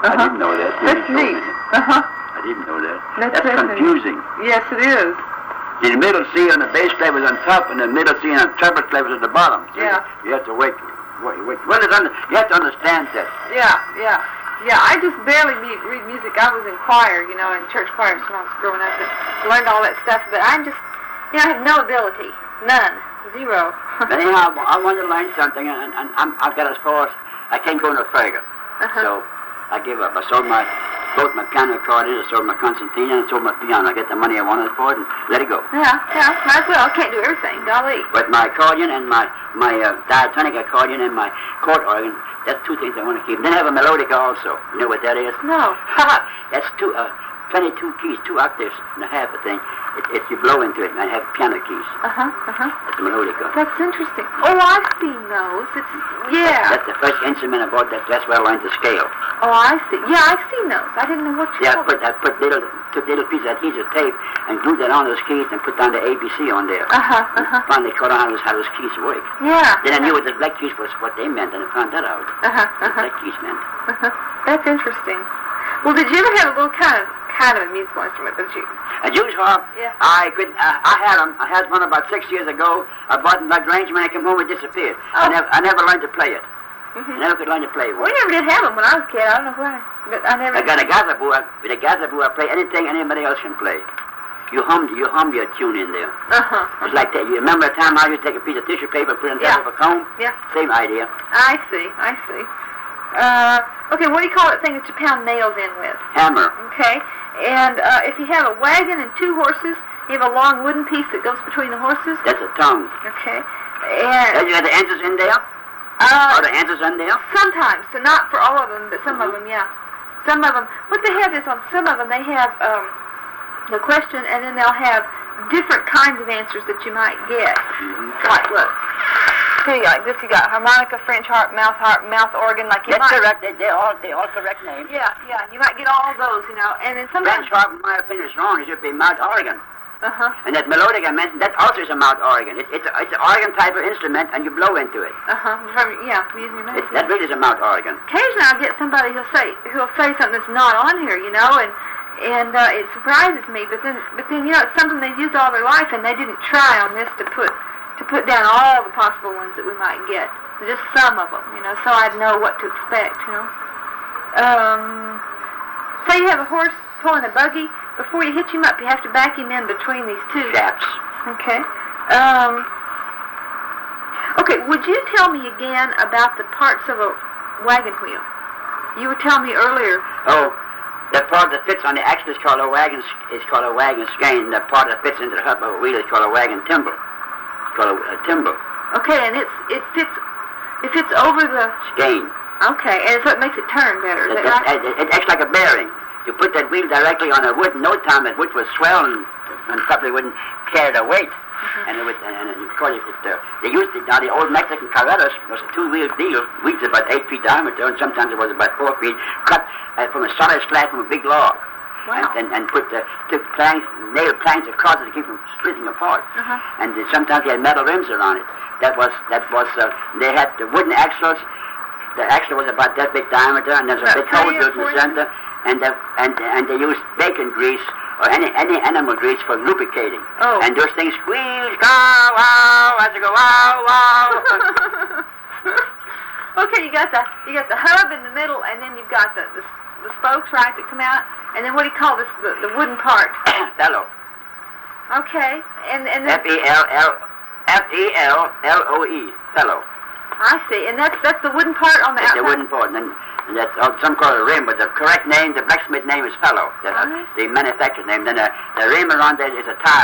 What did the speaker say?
I didn't know that. That's neat. I didn't know that. That's confusing. Yes, it is. The middle C on the bass clef is on top, and the middle C on the treble clef is at the bottom. So yeah. You have to wait. Well, you have to understand that. Yeah. Yeah, I just barely read music. I was in choir, in church choirs when I was growing up and learned all that stuff. But I'm just, I have no ability. None. Zero. But anyhow, I want to learn something, and I've got as far as I can't go no further. So I give up. I sold both my piano accordions, I sold my concertina, and I sold my piano. I get the money I wanted for it and let it go. Yeah, might as well. I can't do everything, golly. But my accordion and my diatonic accordion and my court organ, that's two things I want to keep. Then I have a melodica also. You know what that is? No. That's 22 keys, 2 octaves and a half, I think. It's you blow into it, and I have piano keys. That's a melodica. That's interesting. Oh, I've seen those. That's the first instrument I bought. That's where I learned to scale. Oh, I see. Yeah, I've seen those. I didn't know what you called them. I took little pieces of adhesive tape and glued that on those keys and put down the ABC on there. Finally caught on how those keys work. Yeah. Then I knew what the black keys was, what they meant, and I found that out. What black keys meant. That's interesting. Well, did you ever have a little kind of a musical instrument, did you? A Jewish harp? Yeah. I had them. I had one about 6 years ago. I bought it in LaGrange. When I came home, it disappeared. Oh. I never learned to play it. I never could learn to play one. We never did have them when I was a kid. I don't know why. But I never... I got a gazaboo. With a gazaboo, I play anything anybody else can play. You hum your tune in there. It's like that. You remember a time how you take a piece of tissue paper, put it on top of a comb? Yeah. Same idea. I see. Okay, what do you call that thing that you pound nails in with? Hammer. Okay. And if you have a wagon and 2 horses, you have a long wooden piece that goes between the horses? That's a tongue. Okay. And... You got the answers in there? Are the answers in there? Sometimes. So not for all of them, but some of them, yeah. Some of them. What they have is on some of them they have the question, and then they'll have different kinds of answers that you might get. Like, look. See, like this, you got harmonica, French harp, mouth organ, like you That's correct. They're all correct names. Yeah. You might get all those, and then sometimes... French harp, in my opinion, is wrong. It should be mouth organ. And that melodic I mentioned, that also is a mouth organ. It's an organ type of instrument, and you blow into it. Yeah, using your mouth. That really is a mouth organ. Occasionally I'll get somebody who'll say something that's not on here, and it surprises me. But then, it's something they've used all their life, and they didn't try on this to put down all the possible ones that we might get. Just some of them, so I'd know what to expect, Say you have a horse pulling a buggy. Before you hitch him up, you have to back him in between these 2 Chaps. Okay. Okay, would you tell me again about the parts of a wagon wheel? You were telling me earlier. Oh, the part that fits on the axle is called a wagon skein. The part that fits into the hub of a wheel is called a wagon timber. It's called a timber. Okay, and it fits over the skein. Okay, and so it makes it turn better. Is that right? It acts like a bearing. You put that wheel directly on a wood, no time that wood would swell and probably wouldn't carry the weight. And of course, they used it. Now the old Mexican carretas was a 2-wheel deal. Wheels about 8 feet diameter, and sometimes it was about 4 feet. Cut from a solid slab from a big log. Wow. And put took nailed planks across it to keep them splitting apart. And sometimes they had metal rims around it. That was. They had the wooden axles. The axle was about that big diameter, and there's a big hole in the center. And they use bacon grease or any animal grease for lubricating. Oh. And those things squeal, wow, wow, as they go, wow, wow. Okay, you got the hub in the middle, and then you've got the spokes, right, that come out, and then what do you call this? The wooden part? Felloe. Okay, and then F-E-L-L-O-E. Felloe. I see, and that's the wooden part on the outside. The wooden part, and that's some call it a rim, but the correct name, the blacksmith name is Felloe. The manufacturer's name. Then the rim around that is a tie.